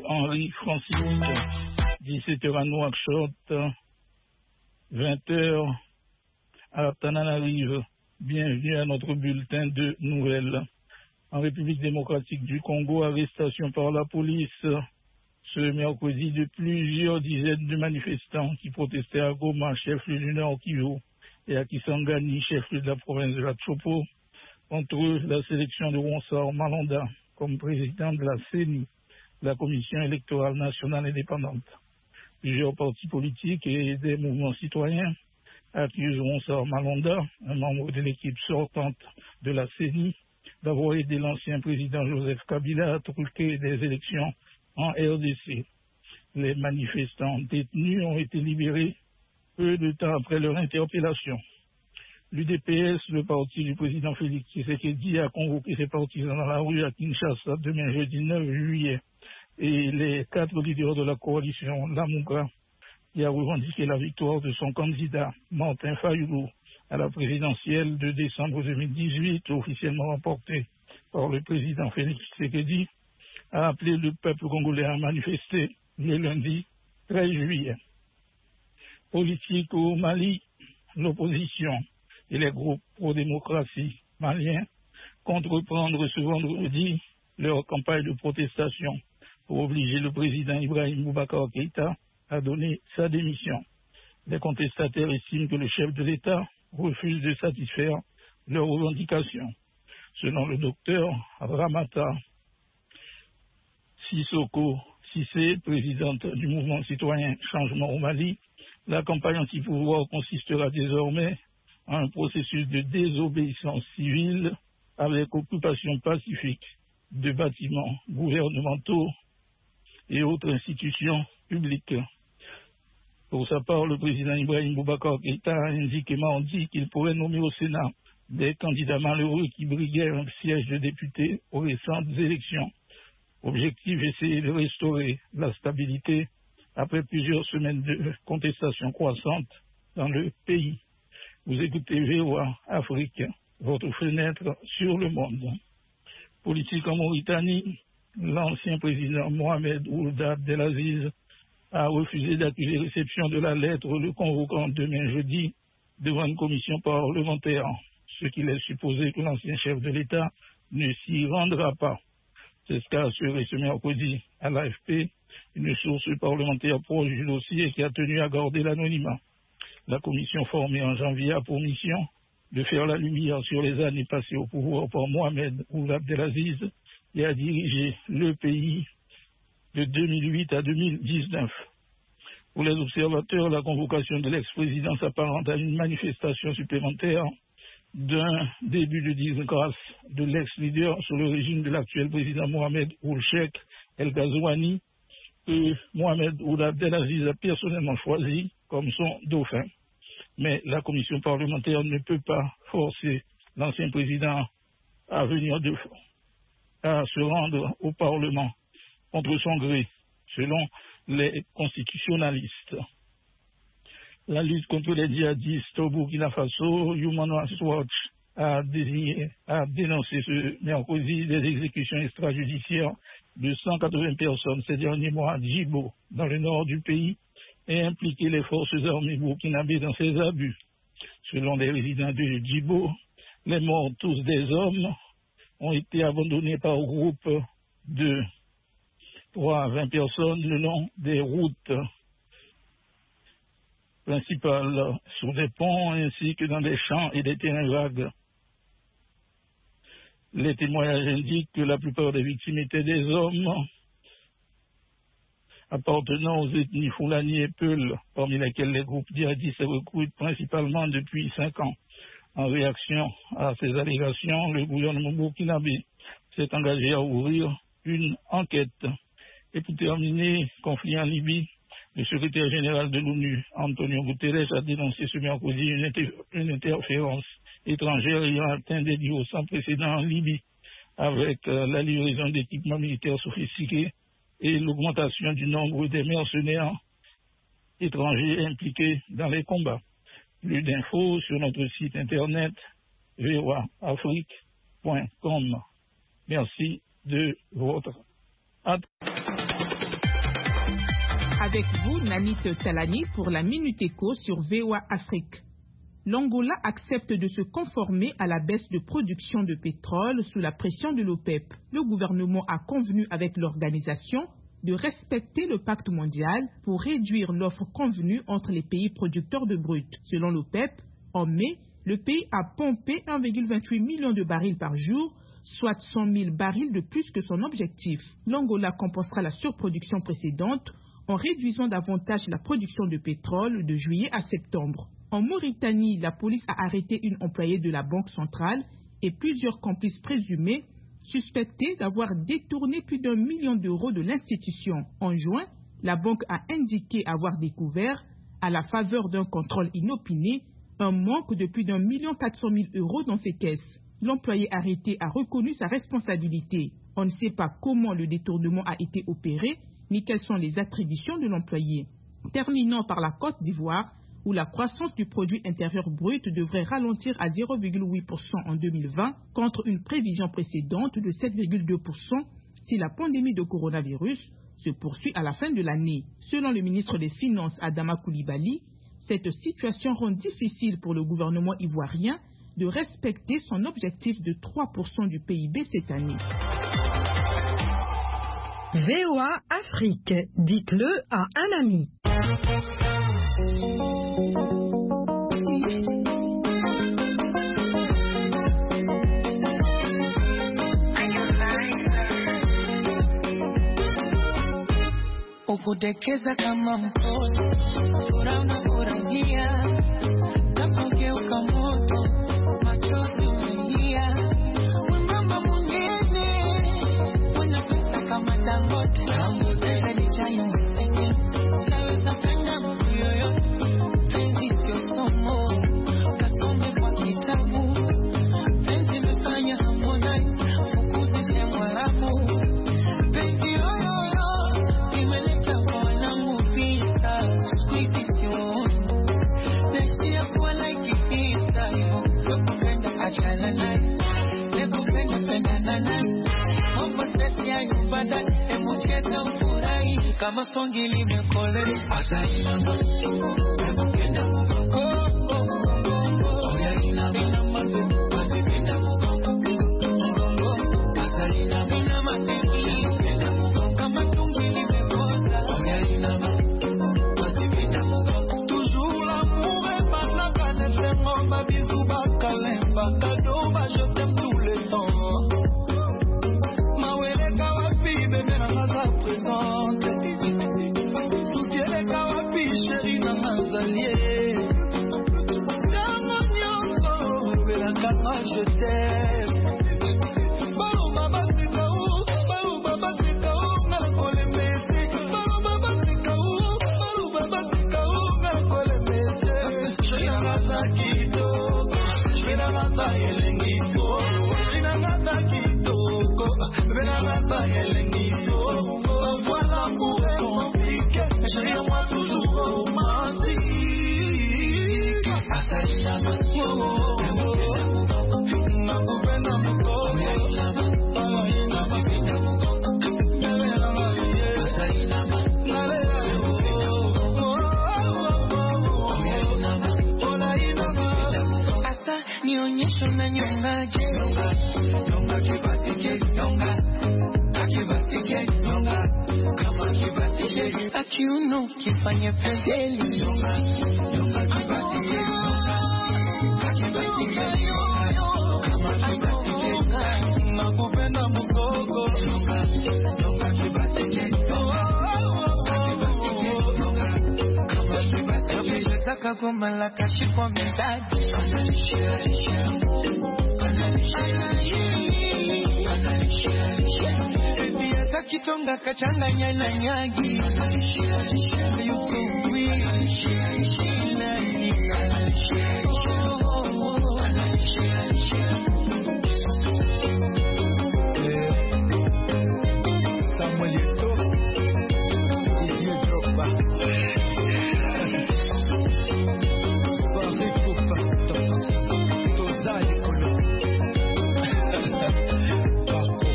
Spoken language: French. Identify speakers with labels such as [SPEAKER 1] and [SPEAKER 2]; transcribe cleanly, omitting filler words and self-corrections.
[SPEAKER 1] Henri Francis, 17h à Nouakchott, 20h à Tananarive. Bienvenue à notre bulletin de nouvelles. En République démocratique du Congo, arrestation par la police ce mercredi de plusieurs dizaines de manifestants qui protestaient à Goma, chef-lieu du Nord Kivu, et à Kisangani, chef-lieu de la province de la Tchopo, contre la sélection de Ronsard Malonda comme président de la CENI, la Commission électorale nationale indépendante. Plusieurs partis politiques et des mouvements citoyens accusent Ronsard Malonda, un membre de l'équipe sortante de la CENI, d'avoir aidé l'ancien président Joseph Kabila à truquer des élections en RDC. Les manifestants détenus ont été libérés peu de temps après leur interpellation. L'UDPS, le parti du président Félix Tshisekedi, a convoqué ses partisans dans la rue à Kinshasa demain jeudi 9 juillet. Et les 4 leaders de la coalition Lamuka, qui a revendiqué la victoire de son candidat Martin Fayoulou à la présidentielle de décembre 2018, officiellement remportée par le président Félix Tshisekedi, a appelé le peuple congolais à manifester le lundi 13 juillet. Politique au Mali, l'opposition et les groupes pro-démocratie maliens comptent reprendre ce vendredi leur campagne de protestation pour obliger le président Ibrahim Boubacar Keïta à donner sa démission. Les contestataires estiment que le chef de l'État refuse de satisfaire leurs revendications. Selon le docteur Ramata Sissoko Sissé, présidente du mouvement citoyen Changement au Mali, la campagne anti-pouvoir consistera désormais en un processus de désobéissance civile avec occupation pacifique de bâtiments gouvernementaux et autres institutions publiques. Pour sa part, le président Ibrahim Boubacar Keïta a indiqué mardi qu'il pourrait nommer au Sénat des candidats malheureux qui briguaient un siège de député aux récentes élections. Objectif, essayer de restaurer la stabilité après plusieurs semaines de contestation croissante dans le pays. Vous écoutez VOA Afrique, votre fenêtre sur le monde. Politique en Mauritanie, l'ancien président Mohamed Ould Abdelaziz a refusé d'accuser réception de la lettre le convoquant demain jeudi devant une commission parlementaire, ce qui laisse supposer que l'ancien chef de l'État ne s'y rendra pas. C'est ce qu'a assuré ce mercredi à l'AFP une source parlementaire proche du dossier qui a tenu à garder l'anonymat. La commission formée en janvier a pour mission de faire la lumière sur les années passées au pouvoir par Mohamed Ould Abdelaziz et a dirigé le pays de 2008 à 2019. Pour les observateurs, la convocation de l'ex-président s'apparente à une manifestation supplémentaire d'un début de disgrâce de l'ex-leader sur le régime de l'actuel président Mohamed Ould Cheikh El Ghazouani, que Mohamed Ould Abdelaziz a personnellement choisi comme son dauphin. Mais la commission parlementaire ne peut pas forcer l'ancien président à se rendre au Parlement contre son gré, selon les constitutionnalistes. La lutte contre les djihadistes au Burkina Faso, Human Rights Watch a dénoncé ce mercredi des exécutions extrajudiciaires de 180 personnes ces derniers mois à Djibo, dans le nord du pays, et impliqué les forces armées burkinabées dans ces abus. Selon les résidents de Djibo, les morts, tous des hommes, ont été abandonnés par groupe de 3 à 20 personnes le long des routes principales, sur des ponts ainsi que dans des champs et des terrains vagues. Les témoignages indiquent que la plupart des victimes étaient des hommes appartenant aux ethnies Fulani et Peul, parmi lesquels les groupes djihadistes se recrutent principalement depuis 5 ans. En réaction à ces allégations, le gouvernement burkinabé s'est engagé à ouvrir une enquête. Et pour terminer, conflit en Libye, le secrétaire général de l'ONU, Antonio Guterres, a dénoncé ce mercredi une interférence étrangère ayant atteint des niveaux sans précédent en Libye, avec la livraison d'équipements militaires sophistiqués et l'augmentation du nombre des mercenaires étrangers impliqués dans les combats. Plus d'infos sur notre site internet voaafrique.com. Merci de votre attention.
[SPEAKER 2] Avec vous, Nanit Talani, pour la Minute Éco sur VOA Afrique. L'Angola accepte de se conformer à la baisse de production de pétrole sous la pression de l'OPEP. Le gouvernement a convenu avec l'organisation de respecter le pacte mondial pour réduire l'offre convenue entre les pays producteurs de brut. Selon l'OPEP, en mai, le pays a pompé 1,28 million de barils par jour, soit 100 000 barils de plus que son objectif. L'Angola compensera la surproduction précédente en réduisant davantage la production de pétrole de juillet à septembre. En Mauritanie, la police a arrêté une employée de la Banque centrale et plusieurs complices présumés suspectés d'avoir détourné plus d'1 million d'euros de l'institution. En juin, la banque a indiqué avoir découvert, à la faveur d'un contrôle inopiné, un manque de plus d'1 400 000 euros dans ses caisses. L'employé arrêté a reconnu sa responsabilité. On ne sait pas comment le détournement a été opéré, ni quelles sont les attributions de l'employé. Terminons par la Côte d'Ivoire, où la croissance du produit intérieur brut devrait ralentir à 0,8% en 2020 contre une prévision précédente de 7,2% si la pandémie de coronavirus se poursuit à la fin de l'année. Selon le ministre des Finances Adama Coulibaly, cette situation rend difficile pour le gouvernement ivoirien de respecter son objectif de 3% du PIB cette année.
[SPEAKER 3] VOA Afrique, dites-le à un ami.
[SPEAKER 4] Ukudekeza kama mtoto, sura unafurahia, napogeuka moto, machozi unalia. Mama mwingine, unapesa kama Dangote, Dangote ni chai msenge, naweza penda mtu yoyote, penzi sio somo, kasome kwa kitabu, penzi mefanya Harmonize, fukuzishe Mwarabu, penzi yoyoyo, imeleta wanangu vita, squeeze sio, nashia kuwa like pizza, so kupenda achana naye, nekupenda pendana naye, mambo stress ya nyumbani, emucheza ufurahi, kama songi limekole, hata inama, nekupenda mgongo, oya inama, wasipenda mgongo, hata inama teki, kama tungi limekoza, oya inama, wasipenda mgongo. Toujours l'amour est pas la canne, c'est mon ma bisou bakalemba, cadeau, je t'aime tout le temps. Mawele kawapi, bébé na maza présente. Soutiene kawapi, chérie na mazalie. Kama nyonso, bébé kama je t'aime. Balou baba sika ou, ngala kole mesi. Balou baba sika ou, ngala kole mesi. Chérie na maza kitoko, chérie na maza elengito, chérie na maza kitoko, bébé na maza elengito. Voilà pour être compliqué, chérie moi toujours romantique. Asali na nakupenda mkoko, asa nionyesho na nyongaje, nyonga kibatike, nyonga akibatike, nyonga kama kibatike, akiuno kifanye pedeli, nyonga kibatike, nyonga akibatike, kama kibatike, nakupenda mkoko, nyonga kibatike, nataka goma la kashi kwa mitaji, pia kitonga kachanganya na nyagi, yuko wili